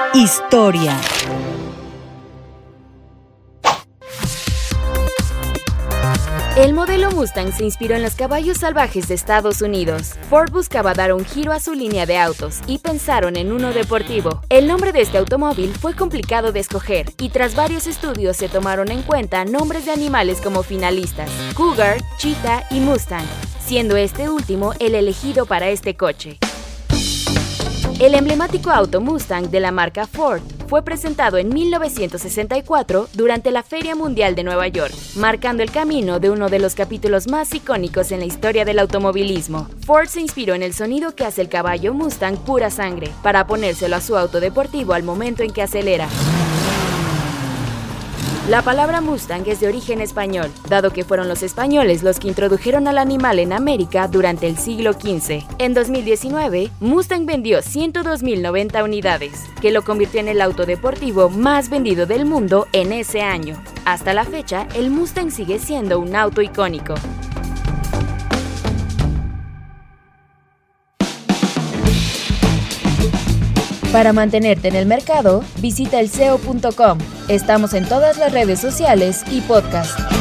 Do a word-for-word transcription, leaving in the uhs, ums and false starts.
Historia. El modelo Mustang se inspiró en los caballos salvajes de Estados Unidos. Ford buscaba dar un giro a su línea de autos y pensaron en uno deportivo. El nombre de este automóvil fue complicado de escoger y tras varios estudios se tomaron en cuenta nombres de animales como finalistas: Cougar, Cheetah y Mustang, siendo este último el elegido para este coche. El emblemático auto Mustang de la marca Ford fue presentado en mil novecientos sesenta y cuatro durante la Feria Mundial de Nueva York, marcando el camino de uno de los capítulos más icónicos en la historia del automovilismo. Ford se inspiró en el sonido que hace el caballo Mustang pura sangre, para ponérselo a su auto deportivo al momento en que acelera. La palabra Mustang es de origen español, dado que fueron los españoles los que introdujeron al animal en América durante el siglo quince. En dos mil diecinueve, Mustang vendió ciento dos mil noventa unidades, que lo convirtió en el auto deportivo más vendido del mundo en ese año. Hasta la fecha, el Mustang sigue siendo un auto icónico. Para mantenerte en el mercado, visita el S E O punto com. Estamos en todas las redes sociales y podcast.